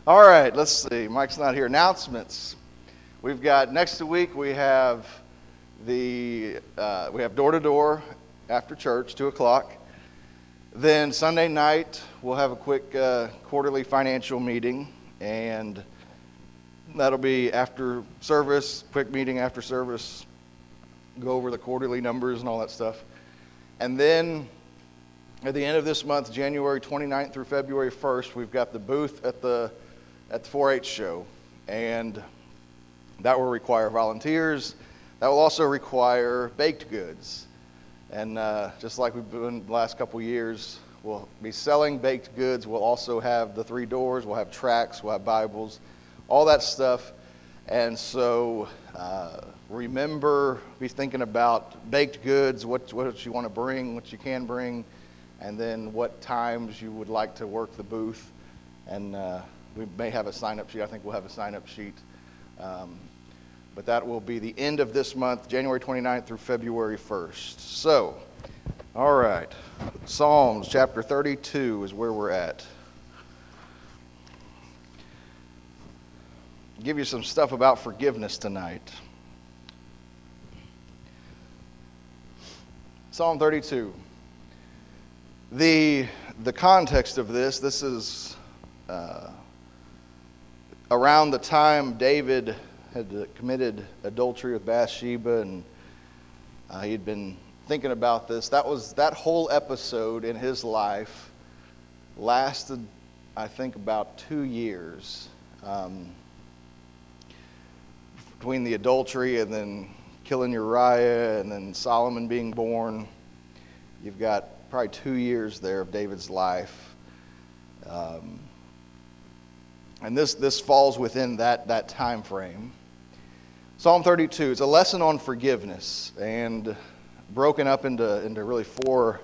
All right, let's see. Mike's not here. Announcements. We've got next week. We have door to door after church, 2:00. Then Sunday night we'll have a quick quarterly financial meeting, and that'll be after service. Quick meeting after service. Go over the quarterly numbers and all that stuff, and then at the end of this month, January 29th through February 1st, we've got the booth at the 4-H show, and that will require volunteers. That will also require baked goods, and just like we've been the last couple years, we'll be selling baked goods. We'll also have the 3 doors. We'll have tracts. We'll have Bibles, all that stuff. And so remember, be thinking about baked goods, what you want to bring, what you can bring, and then what times you would like to work the booth. And we may have a sign-up sheet. I think we'll have a sign-up sheet. But that will be the end of this month, January 29th through February 1st. So, all right. Psalms chapter 32 is where we're at. I'll give you some stuff about forgiveness tonight. Psalm 32. The context of this is around the time David had committed adultery with Bathsheba, and he had been thinking about this. That whole episode in his life lasted, I think, about 2 years. Between the adultery and then killing Uriah and then Solomon being born, you've got probably 2 years there of David's life. And this falls within that time frame. Psalm 32 is a lesson on forgiveness, and broken up into really four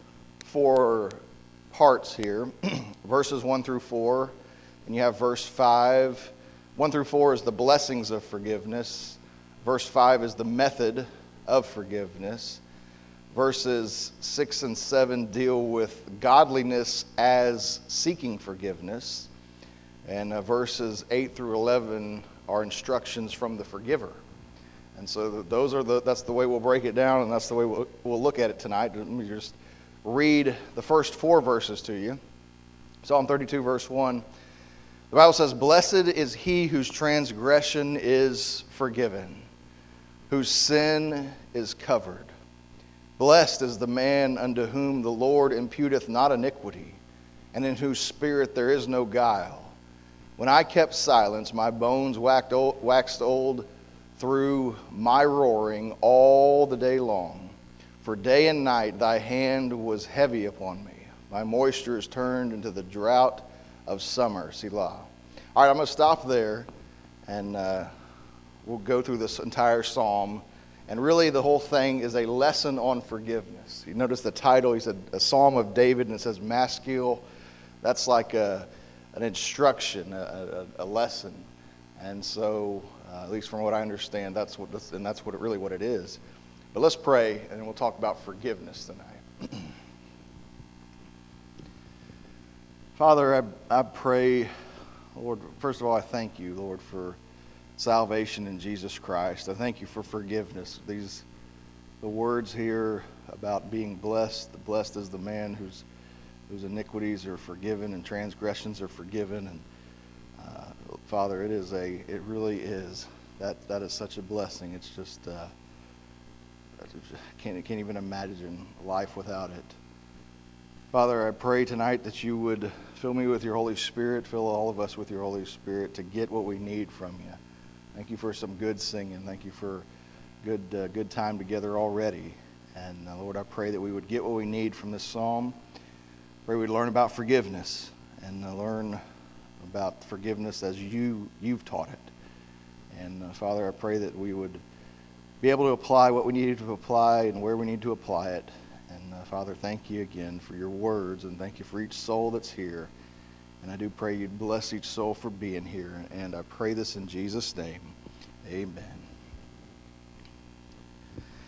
parts here. Verses 1 through 4, and you have verse 5. 1 through 4 is the blessings of forgiveness. Verse 5 is the method of forgiveness. Verses 6 and 7 deal with godliness as seeking forgiveness. And verses 8 through 11 are instructions from the forgiver. And so that's the way we'll break it down, and that's the way we'll look at it tonight. Let me just read the first 4 verses to you. Psalm 32, verse 1. The Bible says, "Blessed is he whose transgression is forgiven, whose sin is covered. Blessed is the man unto whom the Lord imputeth not iniquity, and in whose spirit there is no guile. When I kept silence, my bones waxed old through my roaring all the day long. For day and night thy hand was heavy upon me. My moisture is turned into the drought of summer." Selah. All right, I'm going to stop there, and we'll go through this entire psalm. And really the whole thing is a lesson on forgiveness. You notice the title, he said, a psalm of David, and it says maskil. That's like an instruction, a lesson. And so, at least from what I understand, that's what it is. But let's pray, and we'll talk about forgiveness tonight. Father, I pray, Lord, first of all, I thank you, Lord, for salvation in Jesus Christ. I thank you for forgiveness. The words here about being blessed is the man whose iniquities are forgiven and transgressions are forgiven. And Father, it really is. That is such a blessing. It's just I can't even imagine life without it. Father, I pray tonight that you would fill me with your Holy Spirit, fill all of us with your Holy Spirit to get what we need from you. Thank you for some good singing. Thank you for good time together already. And Lord, I pray that we would get what we need from this psalm. Pray we'd learn about forgiveness and learn about forgiveness as you've taught it. And Father, I pray that we would be able to apply what we needed to apply and where we need to apply it. And Father, thank you again for your words, and thank you for each soul that's here. And I do pray you'd bless each soul for being here. And I pray this in Jesus' name. Amen.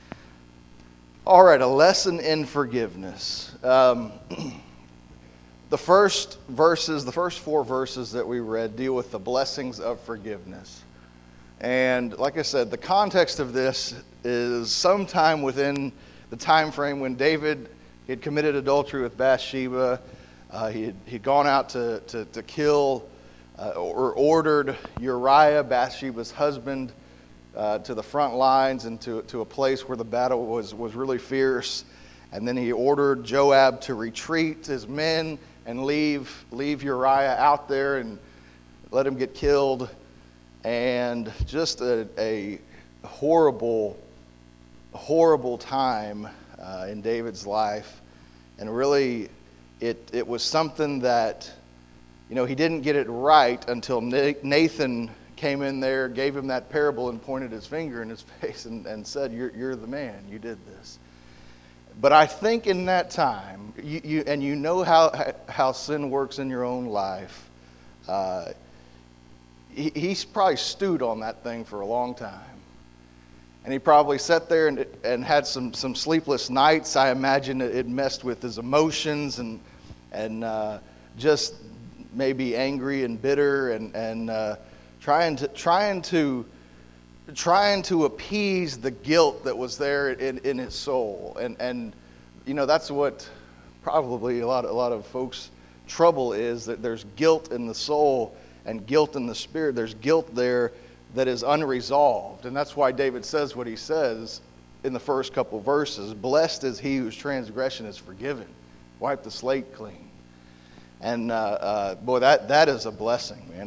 All right, a lesson in forgiveness. The The first four verses that we read deal with the blessings of forgiveness. And like I said, the context of this is sometime within the time frame when David had committed adultery with Bathsheba. He'd gone out to kill or ordered Uriah, Bathsheba's husband, to the front lines and to a place where the battle was really fierce. And then he ordered Joab to retreat his men and leave Uriah out there and let him get killed. And just a horrible time in David's life. And really, it was something that, he didn't get it right until Nathan came in there, gave him that parable and pointed his finger in his face and said, you're the man, you did this. But I think in that time, you know how sin works in your own life. He's probably stewed on that thing for a long time. And he probably sat there and had some sleepless nights. I imagine it messed with his emotions and just maybe angry and bitter and trying to appease the guilt that was there in his soul. And that's what probably a lot of folks' trouble is, that there's guilt in the soul and guilt in the spirit. There's guilt there that is unresolved. And that's why David says what he says in the first couple verses. Blessed is he whose transgression is forgiven. Wipe the slate clean. And boy, that is a blessing, man.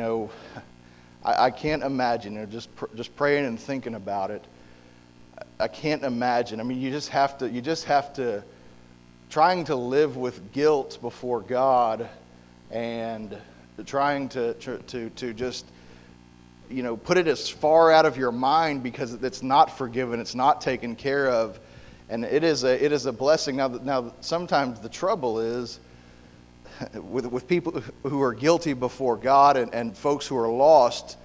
I can't imagine, just praying and thinking about it, I can't imagine. I mean, you just have to trying to live with guilt before God and trying to just, put it as far out of your mind because it's not forgiven, it's not taken care of, and it is a blessing. Now sometimes the trouble is with people who are guilty before God and folks who are lost.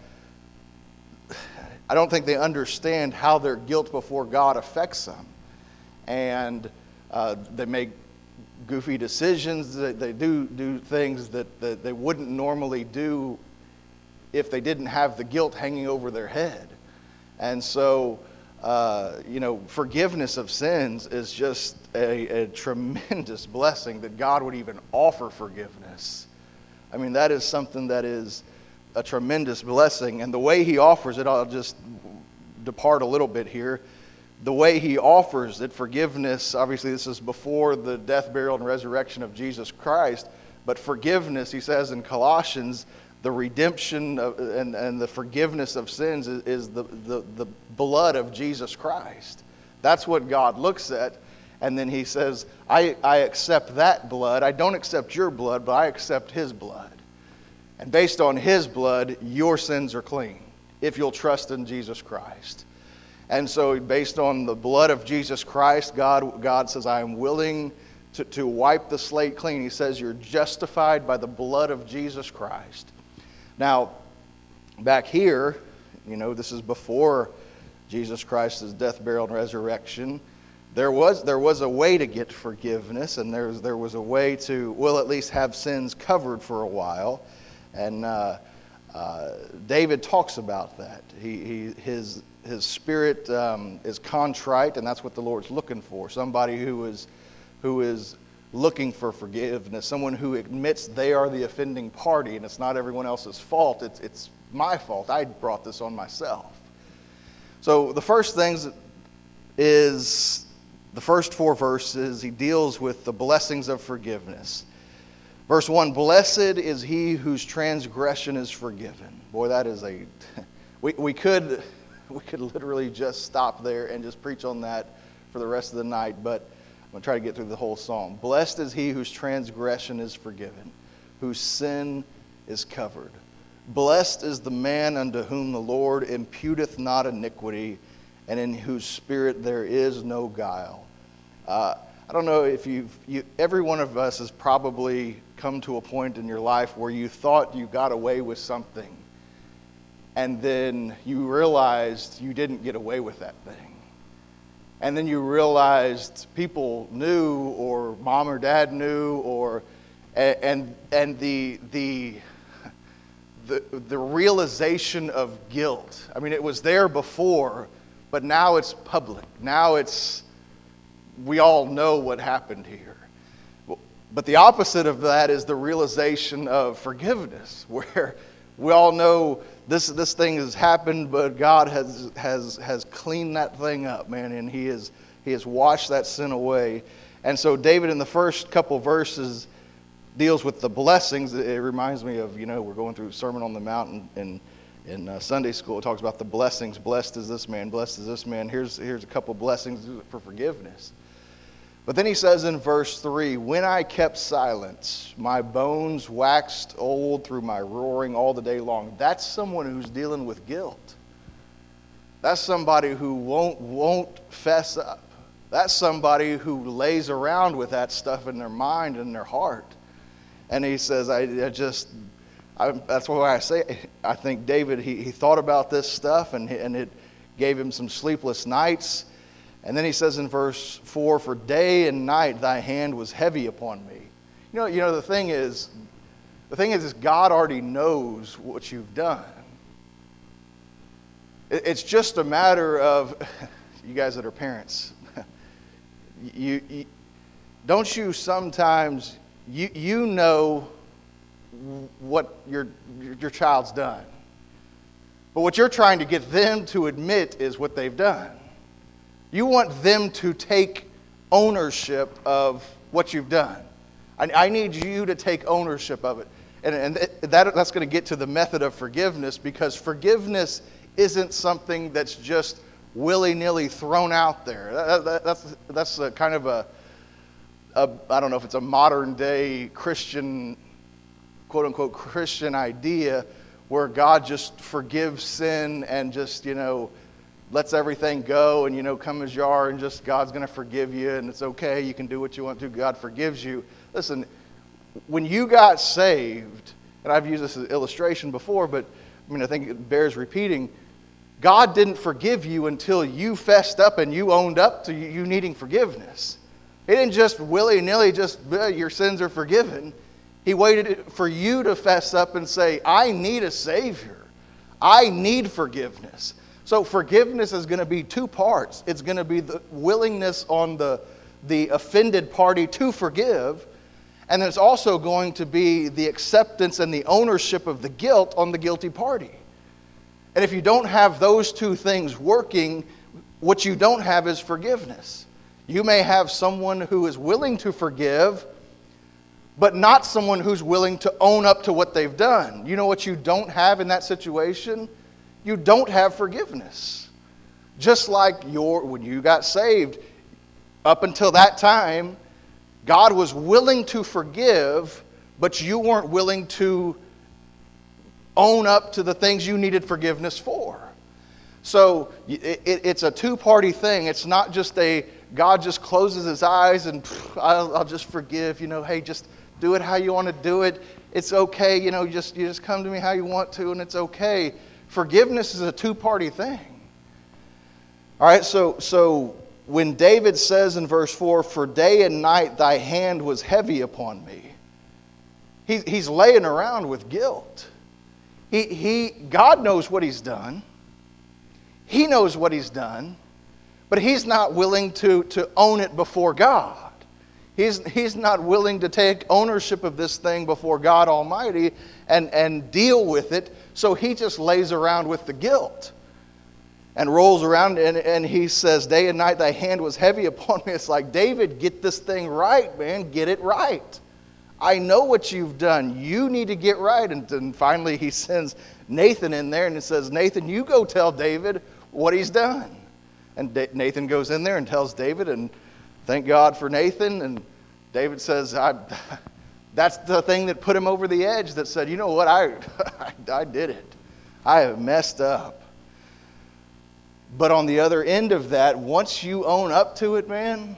I don't think they understand how their guilt before God affects them, and they make goofy decisions. They do things that they wouldn't normally do if they didn't have the guilt hanging over their head. And so, forgiveness of sins is just a tremendous blessing, that God would even offer forgiveness. I mean, that is something that is a tremendous blessing. And the way he offers it, I'll just depart a little bit here. The way he offers it, forgiveness, obviously this is before the death, burial, and resurrection of Jesus Christ, but forgiveness, he says in Colossians, the redemption and the forgiveness of sins is the blood of Jesus Christ. That's what God looks at. And then he says, I accept that blood. I don't accept your blood, but I accept his blood. And based on his blood, your sins are clean, if you'll trust in Jesus Christ. And so based on the blood of Jesus Christ, God says, I am willing to wipe the slate clean. He says, you're justified by the blood of Jesus Christ. Now, back here, this is before Jesus Christ's death, burial, and resurrection. There was a way to get forgiveness, and there was a way to, at least have sins covered for a while. And David talks about that. His spirit is contrite, and that's what the Lord's looking for. Somebody who is looking for forgiveness, someone who admits they are the offending party, and it's not everyone else's fault. It's my fault. I brought this on myself. So the first things is the first four verses. He deals with the blessings of forgiveness. Verse 1, blessed is he whose transgression is forgiven. Boy, that is we could literally just stop there and just preach on that for the rest of the night, but I'm going to try to get through the whole psalm. Blessed is he whose transgression is forgiven, whose sin is covered. Blessed is the man unto whom the Lord imputeth not iniquity, and in whose spirit there is no guile. I don't know if every one of us has probably come to a point in your life where you thought you got away with something, and then you realized you didn't get away with that thing. And then you realized people knew, or mom or dad knew, and the realization of guilt. I mean, it was there before, but now it's public. Now we all know what happened here. But the opposite of that is the realization of forgiveness, where we all know this thing has happened, but God has cleaned that thing up, man, and He has washed that sin away. And so David, in the first couple verses, deals with the blessings. It reminds me of, we're going through Sermon on the Mount in Sunday school. It talks about the blessings. Blessed is this man, blessed is this man. Here's a couple blessings for forgiveness. But then he says in verse 3, when I kept silence, my bones waxed old through my roaring all the day long. That's someone who's dealing with guilt. That's somebody who won't fess up. That's somebody who lays around with that stuff in their mind and their heart. And he says, that's why I say, I think David, he thought about this stuff and it gave him some sleepless nights. And then he says in verse 4, for day and night thy hand was heavy upon me. The thing is God already knows what you've done. It's just a matter of, you guys that are parents, don't you sometimes, you know what your child's done. But what you're trying to get them to admit is what they've done. You want them to take ownership of what you've done. I need you to take ownership of it. And that's going to get to the method of forgiveness, because forgiveness isn't something that's just willy-nilly thrown out there. That's a kind of a I don't know if it's a modern day Christian, quote-unquote Christian idea, where God just forgives sin and just, lets everything go and, come as you are, and just God's going to forgive you and it's okay. You can do what you want to. God forgives you. Listen, when you got saved, and I've used this as an illustration before, but I think it bears repeating, God didn't forgive you until you fessed up and you owned up to you needing forgiveness. He didn't just willy-nilly your sins are forgiven. He waited for you to fess up and say, I need a Savior. I need forgiveness. So forgiveness is going to be two parts. It's going to be the willingness on the offended party to forgive, and it's also going to be the acceptance and the ownership of the guilt on the guilty party. And if you don't have those two things working, what you don't have is forgiveness. You may have someone who is willing to forgive, but not someone who's willing to own up to what they've done. You know what you don't have in that situation? You don't have forgiveness. Just like when you got saved, up until that time, God was willing to forgive, but you weren't willing to own up to the things you needed forgiveness for. So it's a two-party thing. It's not just God just closes his eyes and I'll just forgive, hey, just do it how you want to do it. It's okay, you just come to me how you want to, and it's okay. Forgiveness is a two-party thing. All right, so when David says in verse 4, for day and night thy hand was heavy upon me, he's laying around with guilt. God knows what he's done. He knows what he's done, but he's not willing to own it before God. He's not willing to take ownership of this thing before God Almighty and deal with it, so he just lays around with the guilt and rolls around, and he says, day and night thy hand was heavy upon me. It's like, David, get this thing right, man. Get it right. I know what you've done. You need to get right. And finally he sends Nathan in there and it says, Nathan, you go tell David what he's done. And Nathan goes in there and tells David, and thank God for Nathan. And David says, that's the thing that put him over the edge, that said, you know what, I did it. I have messed up. But on the other end of that, once you own up to it, man,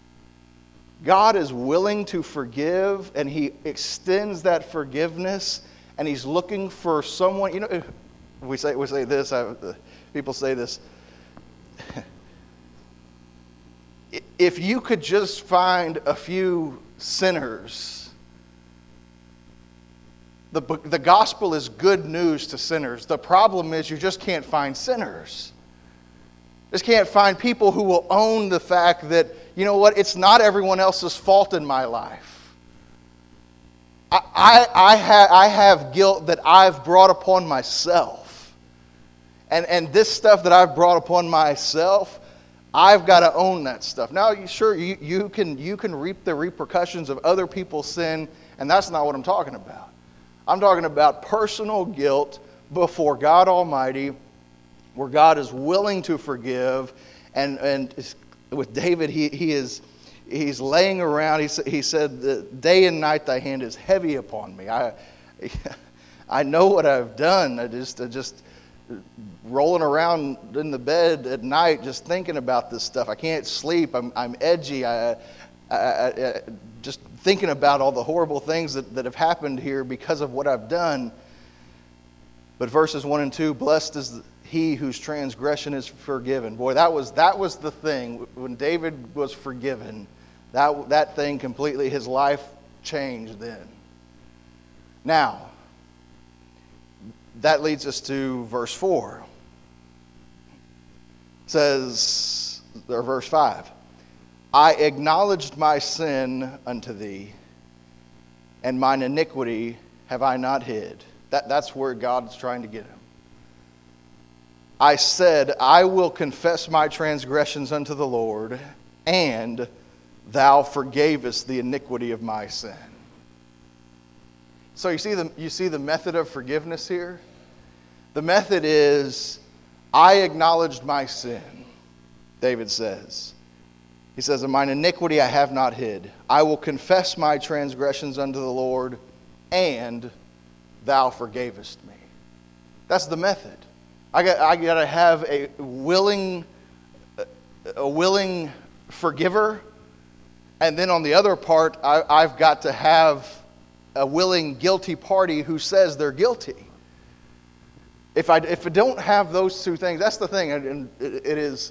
God is willing to forgive, and he extends that forgiveness, and he's looking for someone. We say this, people say this. If you could just find a few sinners The gospel is good news to sinners. The problem is you just can't find sinners. Just can't find people who will own the fact that, you know what, it's not everyone else's fault in my life. I have guilt that I've brought upon myself. And this stuff that I've brought upon myself, I've got to own that stuff. Now, sure, you can reap the repercussions of other people's sin, and that's not what I'm talking about. I'm talking about personal guilt before God Almighty, where God is willing to forgive. And with David, he's laying around. He said, "Day and night thy hand is heavy upon me." I know what I've done. I just rolling around in the bed at night, just thinking about this stuff. I can't sleep. I'm edgy. I just thinking about all the horrible things that have happened here because of what I've done. But verses 1 and 2, blessed is he whose transgression is forgiven. Boy, that was the thing. When David was forgiven, that thing completely, his life changed then. Now, that leads us to verse 4. It says, or verse 5, I acknowledged my sin unto thee, and mine iniquity have I not hid. That's where God's trying to get him. I said, I will confess my transgressions unto the Lord, and thou forgavest the iniquity of my sin. So you see the method of forgiveness here? The method is, I acknowledged my sin, David says. He says, and mine iniquity I have not hid. I will confess my transgressions unto the Lord, and thou forgavest me. That's the method. I got to have a willing forgiver, and then on the other part, I've got to have a willing guilty party who says they're guilty. If I don't have those two things, that's the thing, and it is.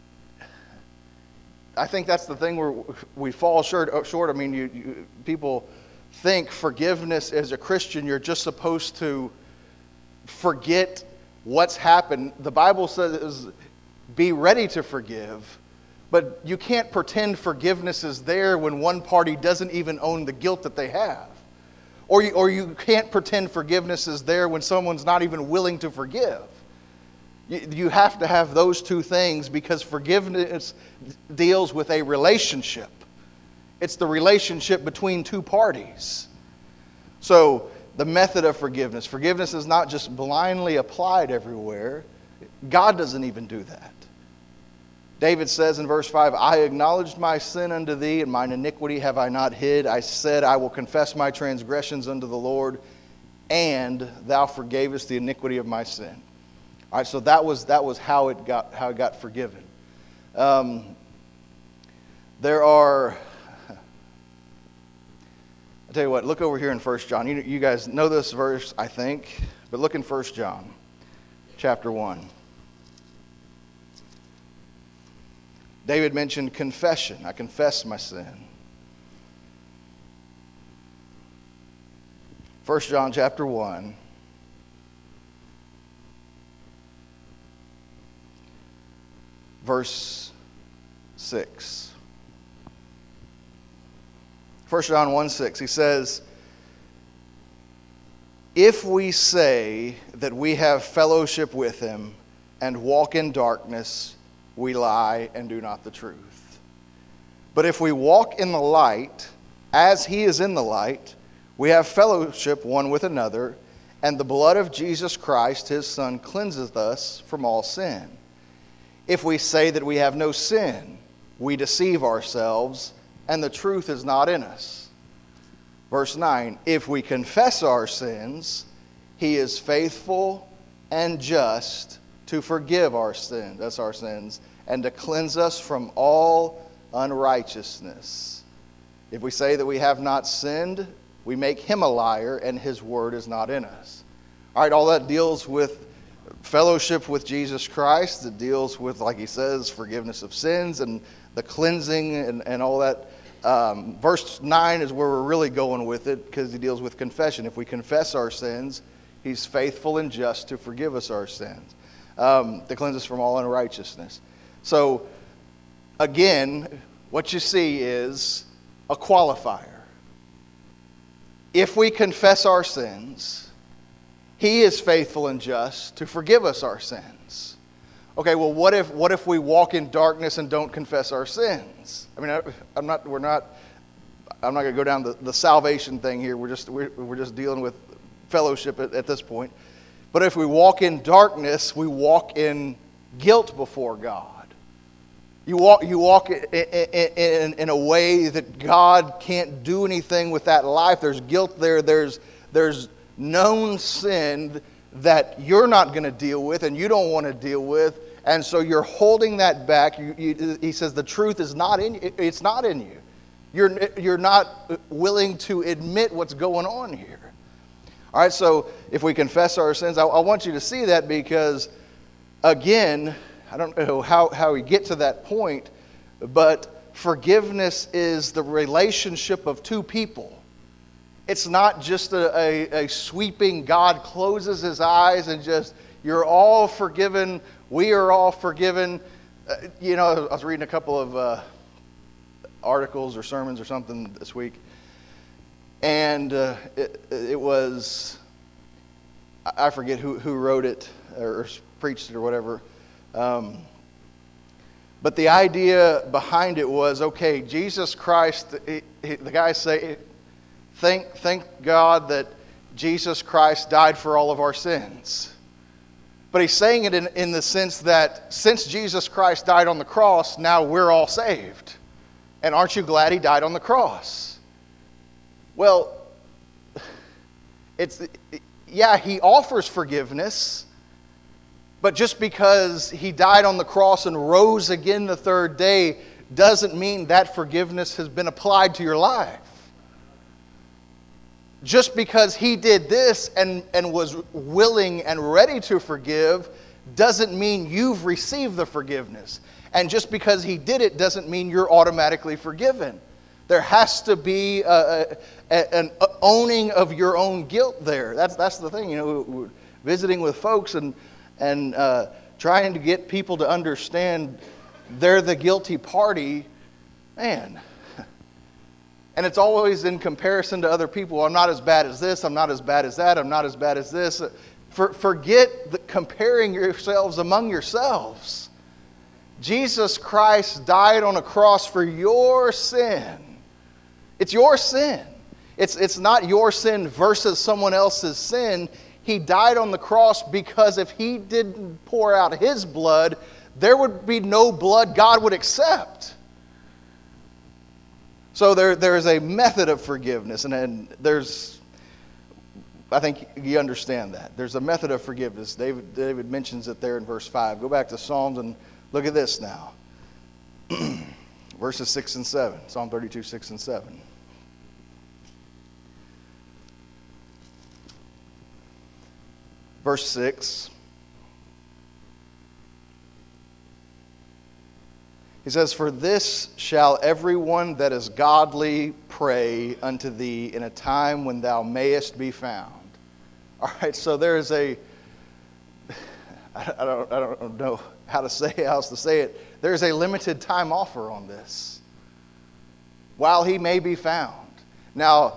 I think that's the thing where we fall short. I mean, people think forgiveness as a Christian, you're just supposed to forget what's happened. The Bible says, be ready to forgive, but you can't pretend forgiveness is there when one party doesn't even own the guilt that they have. Or you can't pretend forgiveness is there when someone's not even willing to forgive. You have to have those two things, because forgiveness deals with a relationship. It's the relationship between two parties. So the method of forgiveness. Forgiveness is not just blindly applied everywhere. God doesn't even do that. David says in verse 5, I acknowledged my sin unto thee, and mine iniquity have I not hid. I said, I will confess my transgressions unto the Lord, and thou forgavest the iniquity of my sin. All right, so that was how it got forgiven. There are, I'll tell you what, look over here in 1 John. You guys know this verse, I think, but look in 1 John, chapter 1. David mentioned confession. I confess my sin. 1 John chapter 1. Verse 6. 1 John 1:6. He says, if we say that we have fellowship with him and walk in darkness, we lie and do not the truth. But if we walk in the light, as he is in the light, we have fellowship one with another, and the blood of Jesus Christ, his Son, cleanseth us from all sin. If we say that we have no sin, we deceive ourselves, and the truth is not in us. Verse 9, if we confess our sins, he is faithful and just to forgive our sins, that's our sins, and to cleanse us from all unrighteousness. If we say that we have not sinned, we make him a liar, and his word is not in us. All right, all that deals with fellowship with Jesus Christ. It deals with, like he says, forgiveness of sins and the cleansing and all that Verse 9 is where we're really going with it, because he deals with confession. If we confess our sins, he's faithful and just to forgive us our sins, to cleanse us from all unrighteousness. So, again, what you see is a qualifier. If we confess our sins, he is faithful and just to forgive us our sins. Okay, well, what if we walk in darkness and don't confess our sins? I mean, I'm not going to go down the salvation thing here. We're just dealing with fellowship at this point. But if we walk in darkness, we walk in guilt before God. You walk in a way that God can't do anything with that life. There's guilt there. There's known sin that you're not going to deal with and you don't want to deal with. And so you're holding that back. He says the truth is not in you. It's not in you. You're not willing to admit what's going on here. All right, so if we confess our sins, I want you to see that, because, again, I don't know how we get to that point, but forgiveness is the relationship of two people. It's not just a sweeping, God closes his eyes and just, you're all forgiven, we are all forgiven. I was reading a couple of articles or sermons or something this week, and it was, I forget who wrote it or preached it or whatever. But the idea behind it was, okay, Jesus Christ, the guys say, thank God that Jesus Christ died for all of our sins. But he's saying it in the sense that since Jesus Christ died on the cross, now we're all saved. And aren't you glad he died on the cross? Well, he offers forgiveness. But just because he died on the cross and rose again the third day doesn't mean that forgiveness has been applied to your life. Just because he did this and was willing and ready to forgive doesn't mean you've received the forgiveness. And just because he did it doesn't mean you're automatically forgiven. There has to be an owning of your own guilt there. That's the thing. We're visiting with folks and trying to get people to understand they're the guilty party, man. And it's always in comparison to other people. I'm not as bad as this. I'm not as bad as that. I'm not as bad as this. Forget comparing yourselves among yourselves. Jesus Christ died on a cross for your sin. It's your sin. It's not your sin versus someone else's sin. He died on the cross because if he didn't pour out his blood, there would be no blood God would accept. So there is a method of forgiveness, and I think you understand that. There's a method of forgiveness. David mentions it there in verse 5. Go back to Psalms and look at this now. Verses 6 and 7. Psalm 32, 6 and 7. Verse 6. He says, "For this shall everyone that is godly pray unto thee in a time when thou mayest be found." All right, so there is I don't know how else to say it. There's a limited time offer on this. While he may be found. Now,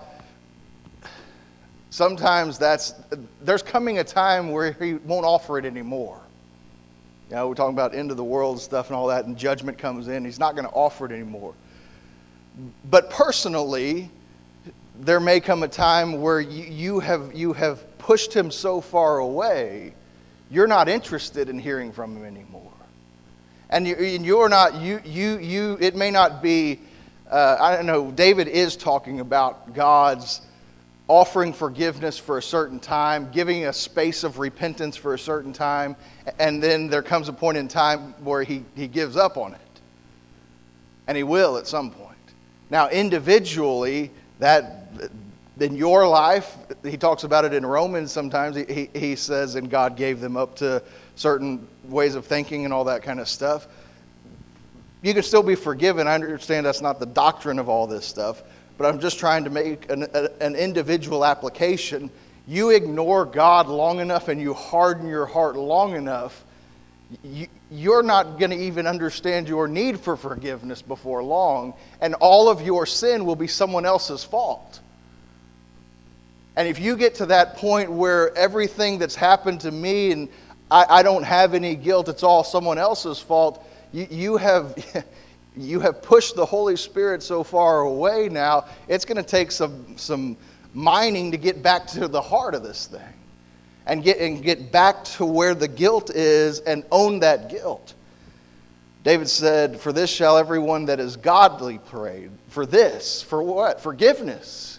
sometimes there's coming a time where he won't offer it anymore. We're talking about end of the world stuff and all that, and judgment comes in. He's not going to offer it anymore. But personally, there may come a time where you have pushed him so far away, you're not interested in hearing from him anymore. And you're not. It may not be. I don't know. David is talking about God's offering forgiveness for a certain time, giving a space of repentance for a certain time, and then there comes a point in time where he gives up on it. And he will at some point. Now, individually, that in your life, he talks about it in Romans sometimes, he says, and God gave them up to certain ways of thinking and all that kind of stuff. You can still be forgiven. I understand that's not the doctrine of all this stuff, but I'm just trying to make an individual application. You ignore God long enough and you harden your heart long enough, you're not going to even understand your need for forgiveness before long, and all of your sin will be someone else's fault. And if you get to that point where everything that's happened to me and I don't have any guilt, it's all someone else's fault, you have pushed the Holy Spirit so far away now, it's going to take some mining to get back to the heart of this thing. And get back to where the guilt is and own that guilt. David said, "For this shall everyone that is godly pray." For this, for what? Forgiveness.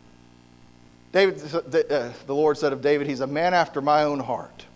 The Lord said of David, he's a man after my own heart.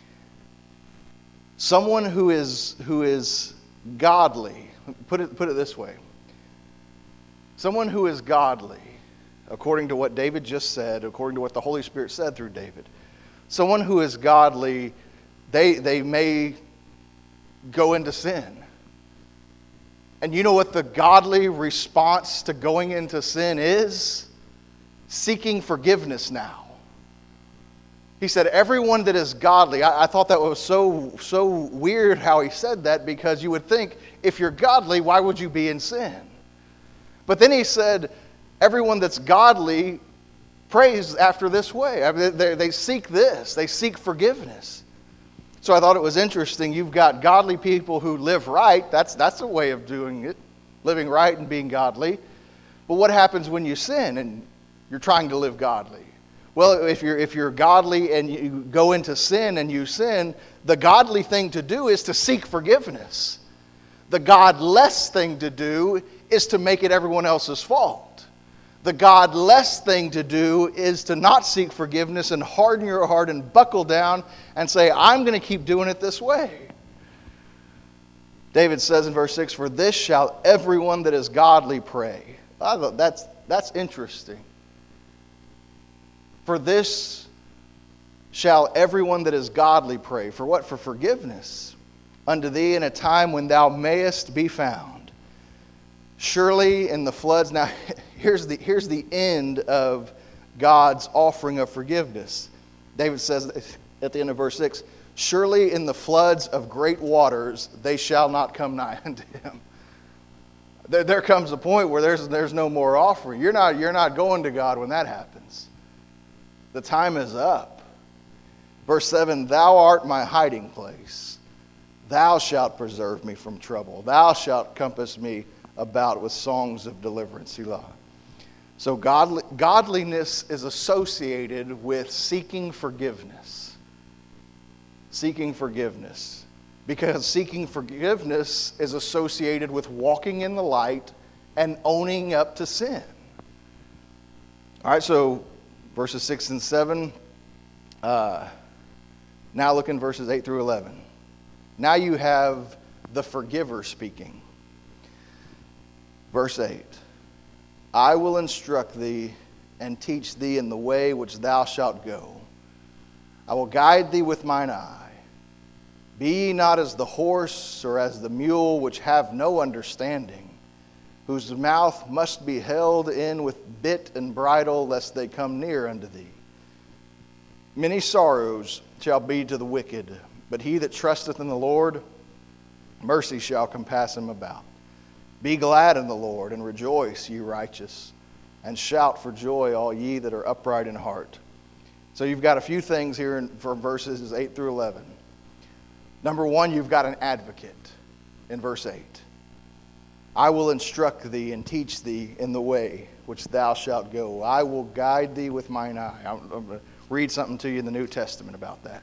Someone who is godly. Put it this way. Someone who is godly, according to what David just said, according to what the Holy Spirit said through David. Someone who is godly, they may go into sin. And you know what the godly response to going into sin is? Seeking forgiveness now. He said, everyone that is godly. I thought that was so weird how he said that, because you would think, if you're godly, why would you be in sin? But then he said, everyone that's godly prays after this way. I mean, they seek this. They seek forgiveness. So I thought it was interesting. You've got godly people who live right. That's a way of doing it, living right and being godly. But what happens when you sin and you're trying to live godly? Well, if you're godly and you go into sin and you sin, the godly thing to do is to seek forgiveness. The godless thing to do is to make it everyone else's fault. The godless thing to do is to not seek forgiveness and harden your heart and buckle down and say, I'm going to keep doing it this way. David says in verse 6, "For this shall everyone that is godly pray." I thought that's interesting. For this shall everyone that is godly pray. For what? For forgiveness unto thee in a time when thou mayest be found. Surely in the floods. Now, here's the end of God's offering of forgiveness. David says at the end of verse 6, "Surely in the floods of great waters they shall not come nigh unto him." There comes a point where there's no more offering. You're not going to God when that happens. The time is up. Verse 7, "Thou art my hiding place. Thou shalt preserve me from trouble. Thou shalt compass me about with songs of deliverance." Selah. So godliness is associated with seeking forgiveness. Seeking forgiveness. Because seeking forgiveness is associated with walking in the light and owning up to sin. All right, so verses 6 and 7. Now look in verses 8 through 11. Now you have the forgiver speaking. Verse 8. "I will instruct thee and teach thee in the way which thou shalt go. I will guide thee with mine eye. Be ye not as the horse or as the mule, which have no understanding, whose mouth must be held in with bit and bridle, lest they come near unto thee. Many sorrows shall be to the wicked, but he that trusteth in the Lord, mercy shall compass him about. Be glad in the Lord, and rejoice, ye righteous, and shout for joy, all ye that are upright in heart." So you've got a few things here from verses 8 through 11. Number one, you've got an advocate in verse 8. "I will instruct thee and teach thee in the way which thou shalt go. I will guide thee with mine eye." I'm going to read something to you in the New Testament about that.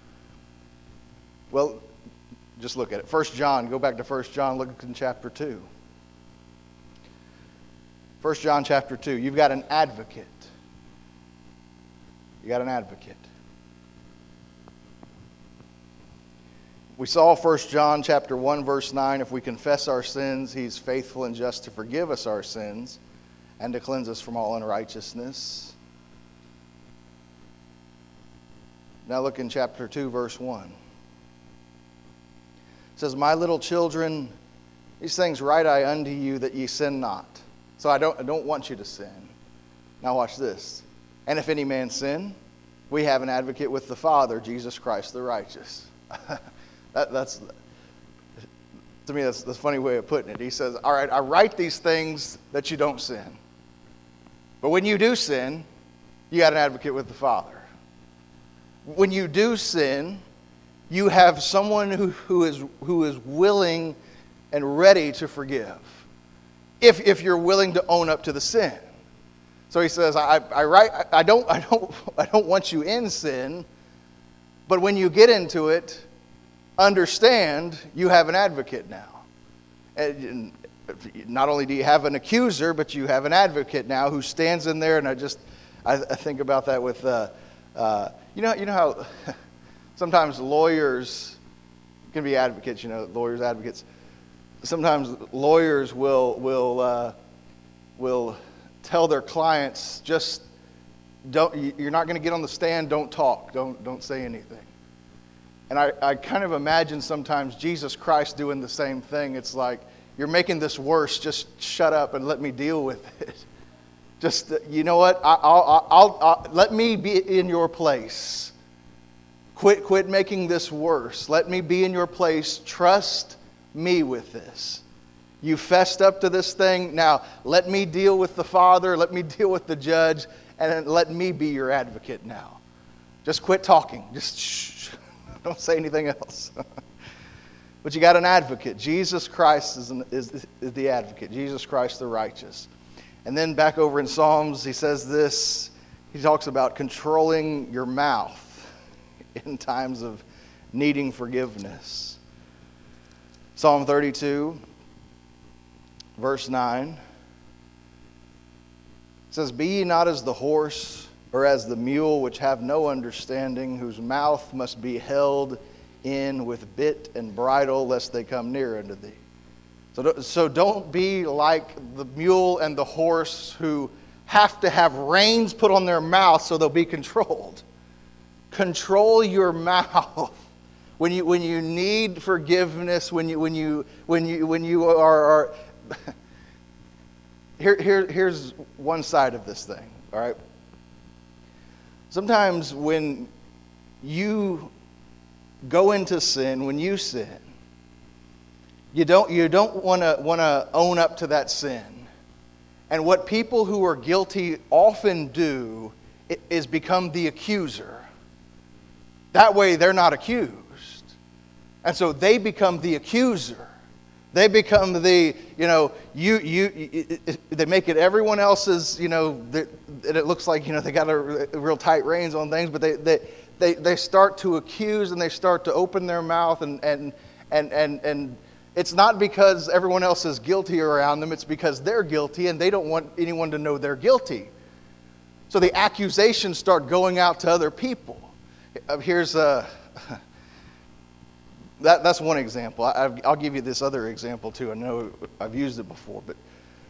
Well, just look at it. 1 John, go back to 1 John, look in chapter 2. 1 John chapter 2, you've got an advocate. You got an advocate. We saw 1 John chapter 1, verse 9, if we confess our sins, he's faithful and just to forgive us our sins and to cleanse us from all unrighteousness. Now look in chapter 2, verse 1. It says, "My little children, These things write I unto you, that ye sin not. So I don't want you to sin. Now watch this. And if any man sin, we have an advocate with the Father, Jesus Christ the righteous. That's to me, that's a funny way of putting it. He says, all right, I write these things that you don't sin. But when you do sin, you got an advocate with the Father. When you do sin, you have someone who is willing and ready to forgive, if you're willing to own up to the sin. So he says, I don't want you in sin, but when you get into it, understand you have an advocate now. And not only do you have an accuser, but you have an advocate now who stands in there. And I think about that with you know how sometimes lawyers can be advocates. Lawyers advocates. Sometimes lawyers will tell their clients, just don't. You're not going to get on the stand. Don't talk. Don't say anything. And I kind of imagine sometimes Jesus Christ doing the same thing. It's like, you're making this worse. Just shut up and let me deal with it. Just, you know what? I'll let me be in your place. Quit making this worse. Let me be in your place. Trust me with this. You fessed up to this thing. Now, let me deal with the Father. Let me deal with the judge. And let me be your advocate now. Just quit talking. Just shh. Don't say anything else. But you got an advocate. Jesus Christ is the advocate. Jesus Christ the righteous. And then back over in Psalms, he says this. He talks about controlling your mouth in times of needing forgiveness. Psalm 32, verse 9. It says, be ye not as the horse, or as the mule, which have no understanding, whose mouth must be held in with bit and bridle, lest they come near unto thee. So don't be like the mule and the horse, who have to have reins put on their mouth so they'll be controlled. Control your mouth when you need forgiveness. When you are here's one side of this thing. All right. Sometimes when you go into sin, when you sin, you don't want to own up to that sin. And what people who are guilty often do is become the accuser. That way they're not accused. And so they become the accuser. They become the, they make it everyone else's, it looks like, they got a real tight reins on things, but they start to accuse and they start to open their mouth and it's not because everyone else is guilty around them, it's because they're guilty and they don't want anyone to know they're guilty. So the accusations start going out to other people. Here's That's one example. I'll give you this other example too. I know I've used it before, but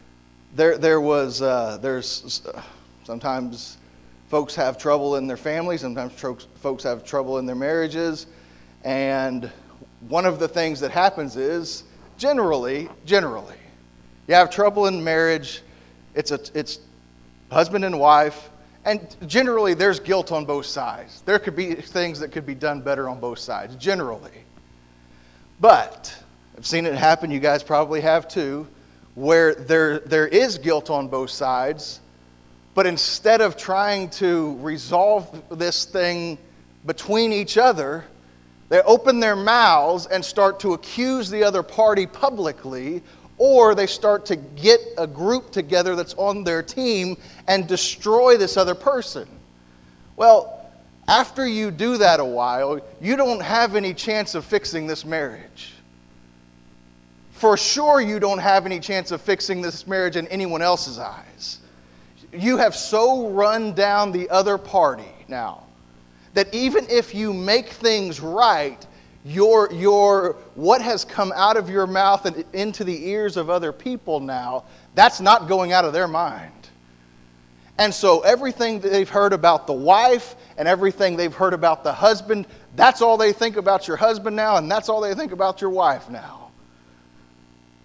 there's sometimes folks have trouble in their families. Sometimes folks have trouble in their marriages, and one of the things that happens is generally, you have trouble in marriage. It's husband and wife, and generally there's guilt on both sides. There could be things that could be done better on both sides, generally. But I've seen it happen, you guys probably have too, where there is guilt on both sides, but instead of trying to resolve this thing between each other, they open their mouths and start to accuse the other party publicly, or they start to get a group together that's on their team and destroy this other person. Well, after you do that a while, you don't have any chance of fixing this marriage. For sure, you don't have any chance of fixing this marriage in anyone else's eyes. You have so run down the other party now that even if you make things right, your what has come out of your mouth and into the ears of other people now, that's not going out of their mind. And so everything that they've heard about the wife and everything they've heard about the husband, that's all they think about your husband now, and that's all they think about your wife now.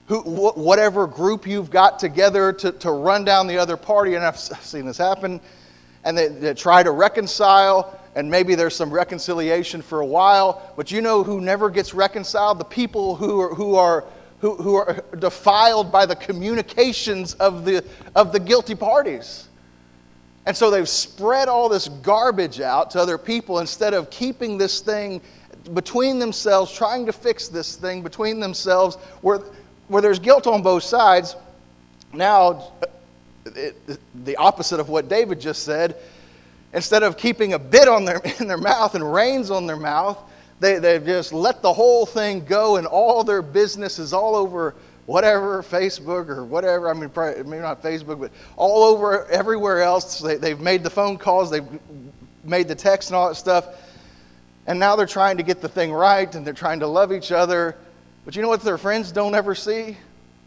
whatever group you've got together to run down the other party. And I've seen this happen. And they try to reconcile, and maybe there's some reconciliation for a while. But you know who never gets reconciled? The people who are defiled by the communications of the guilty parties. And so they've spread all this garbage out to other people instead of keeping this thing between themselves, trying to fix this thing between themselves, where there's guilt on both sides. Now, the opposite of what David just said, instead of keeping a bit in their mouth and reins on their mouth, they've just let the whole thing go, and all their business is all over whatever, Facebook or whatever. I mean, probably, maybe not Facebook, but all over everywhere else. They've made the phone calls, they've made the texts and all that stuff. And now they're trying to get the thing right, and they're trying to love each other. But you know what their friends don't ever see?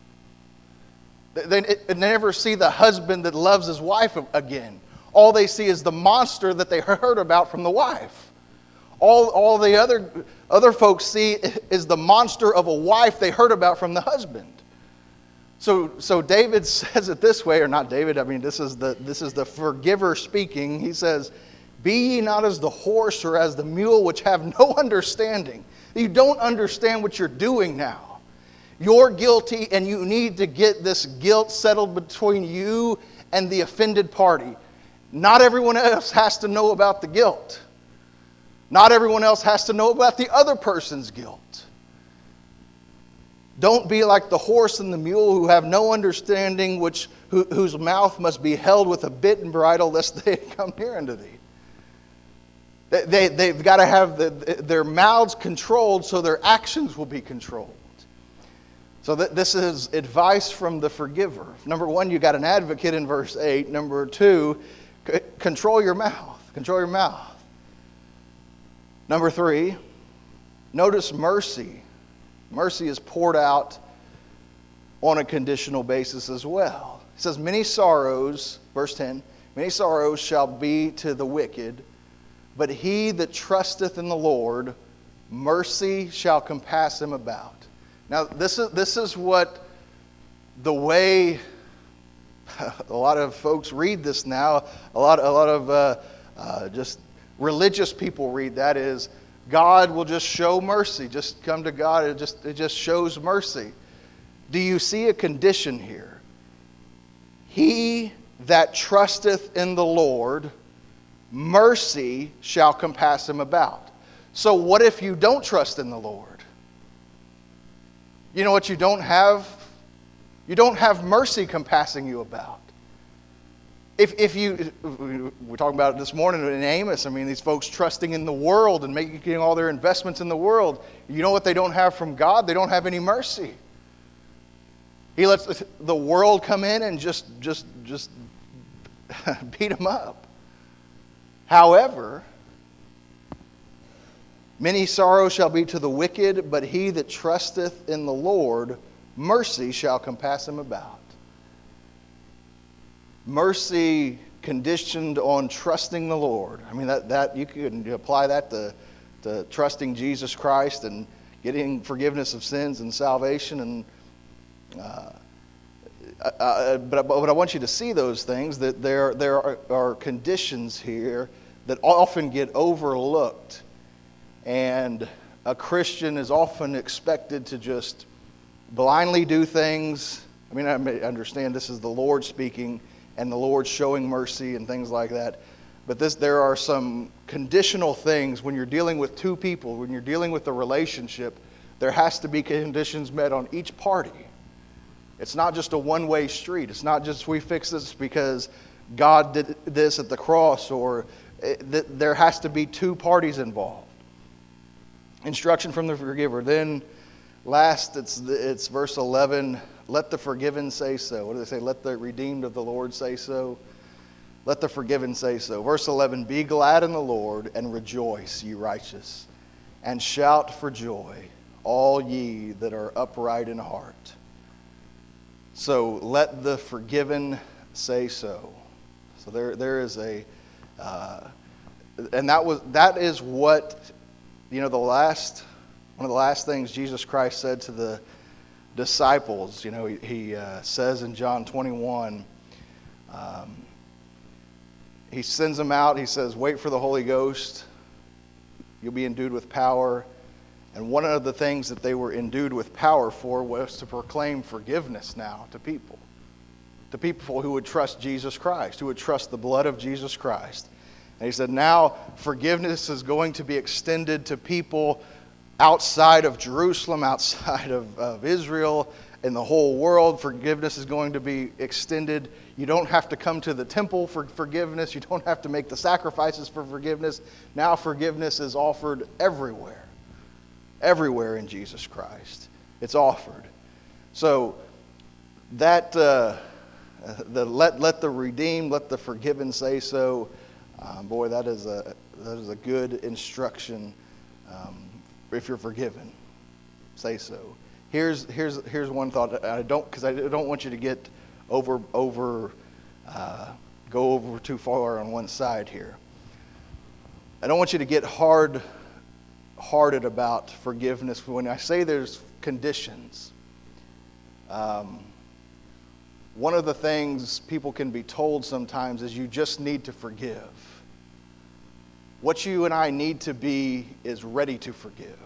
They never see the husband that loves his wife again. All they see is the monster that they heard about from the wife. All the other folks see is the monster of a wife they heard about from the husband. So David says it this way, or not David, I mean this is the forgiver speaking. He says, "Be ye not as the horse or as the mule, which have no understanding." You don't understand what you're doing now. You're guilty, and you need to get this guilt settled between you and the offended party. Not everyone else has to know about the guilt. Not everyone else has to know about the other person's guilt. Don't be like the horse and the mule who have no understanding, whose mouth must be held with a bit and bridle, lest they come near unto thee. They've got to have their mouths controlled so their actions will be controlled. So this is advice from the forgiver. Number one, you got an advocate in verse 8. Number two, control your mouth. Control your mouth. Number three, notice mercy. Mercy is poured out on a conditional basis as well. It says, many sorrows, verse 10, many sorrows shall be to the wicked, but he that trusteth in the Lord, mercy shall compass him about. Now, this is what the way a lot of folks read this now. A lot of just religious people read that is God will just show mercy. Just come to God. It just shows mercy. Do you see a condition here? He that trusteth in the Lord, mercy shall compass him about. So what if you don't trust in the Lord? You know what you don't have? You don't have mercy compassing you about. We're talking about it this morning in Amos. I mean, these folks trusting in the world and making all their investments in the world. You know what they don't have from God? They don't have any mercy. He lets the world come in and just beat them up. However, many sorrows shall be to the wicked, but he that trusteth in the Lord, mercy shall compass him about. Mercy conditioned on trusting the Lord. I mean, that you can apply that to trusting Jesus Christ and getting forgiveness of sins and salvation. But I want you to see those things, that there are conditions here that often get overlooked. And a Christian is often expected to just blindly do things. I mean, I understand this is the Lord speaking and the Lord showing mercy and things like that. But there are some conditional things when you're dealing with two people, when you're dealing with a relationship, there has to be conditions met on each party. It's not just a one-way street. It's not just we fix this because God did this at the cross, or there has to be two parties involved. Instruction from the forgiver. Then last, it's verse 11. Let the forgiven say so. What do they say? Let the redeemed of the Lord say so. Let the forgiven say so. Verse 11. Be glad in the Lord and rejoice, ye righteous, and shout for joy, all ye that are upright in heart. So let the forgiven say so. So there is a, and that is what, one of the last things Jesus Christ said to the disciples. He says in John 21, he sends them out. He says, wait for the Holy Ghost. You'll be endued with power. And one of the things that they were endued with power for was to proclaim forgiveness now to people who would trust Jesus Christ, who would trust the blood of Jesus Christ. And he said, now forgiveness is going to be extended to people outside of Jerusalem, outside of Israel, in the whole world. Forgiveness is going to be extended. You don't have to come to the temple for forgiveness. You don't have to make the sacrifices for forgiveness. Now forgiveness is offered everywhere. Everywhere in Jesus Christ. It's offered. So that let the redeemed, let the forgiven say so. Boy, that is a good instruction. If you're forgiven, say so. Here's one thought. Because I don't want you to get go over too far on one side here. I don't want you to get hard-hearted about forgiveness. When I say there's conditions, one of the things people can be told sometimes is you just need to forgive. What you and I need to be is ready to forgive.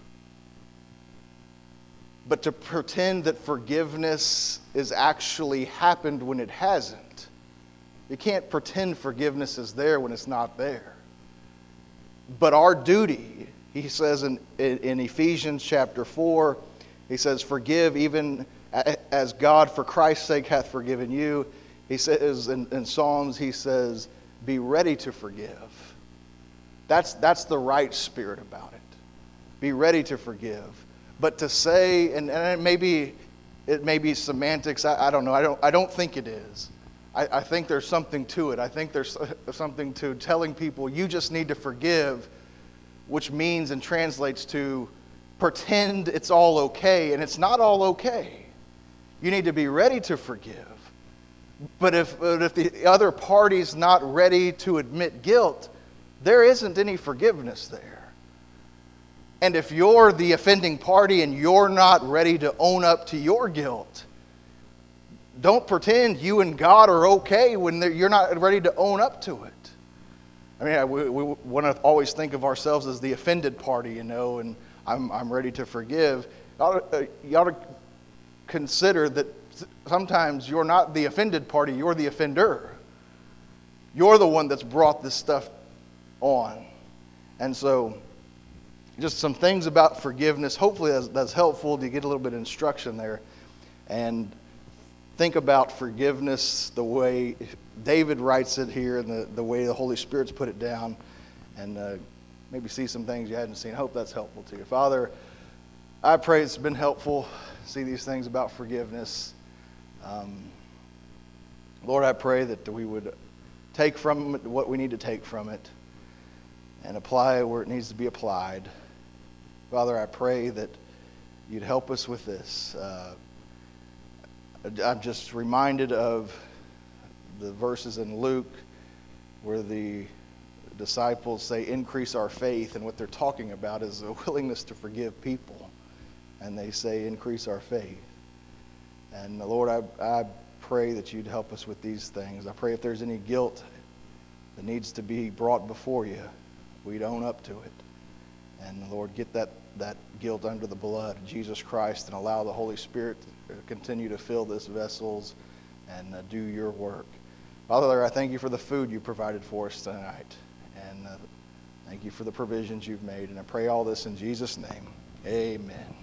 But to pretend that forgiveness is actually happened when it hasn't. You can't pretend forgiveness is there when it's not there. But our duty, he says in Ephesians chapter 4, he says, forgive even as God for Christ's sake hath forgiven you. He says in Psalms, he says, be ready to forgive. That's the right spirit about it. Be ready to forgive. But to say, and it may be semantics, I don't know. I don't think it is. I think there's something to it. I think there's something to telling people you just need to forgive, which means and translates to pretend it's all okay, and it's not all okay. You need to be ready to forgive. But if the other party's not ready to admit guilt, there isn't any forgiveness there. And if you're the offending party and you're not ready to own up to your guilt, don't pretend you and God are okay when you're not ready to own up to it. I mean, we want to always think of ourselves as the offended party, and I'm ready to forgive. You ought to consider that sometimes you're not the offended party, you're the offender. You're the one that's brought this stuff on. And so, just some things about forgiveness. Hopefully that's helpful to get a little bit of instruction there. And think about forgiveness the way David writes it here and the way the Holy Spirit's put it down. And maybe see some things you hadn't seen. I hope that's helpful to you. Father, I pray it's been helpful to see these things about forgiveness. Lord, I pray that we would take from it what we need to take from it and apply it where it needs to be applied. Father, I pray that you'd help us with this. I'm just reminded of the verses in Luke where the disciples say, increase our faith, and what they're talking about is a willingness to forgive people. And they say, increase our faith. And Lord, I pray that you'd help us with these things. I pray if there's any guilt that needs to be brought before you, we'd own up to it. And Lord, get that guilt under the blood of Jesus Christ and allow the Holy Spirit to continue to fill these vessels and do your work. Father, I thank you for the food you provided for us tonight. And thank you for the provisions you've made. And I pray all this in Jesus' name. Amen.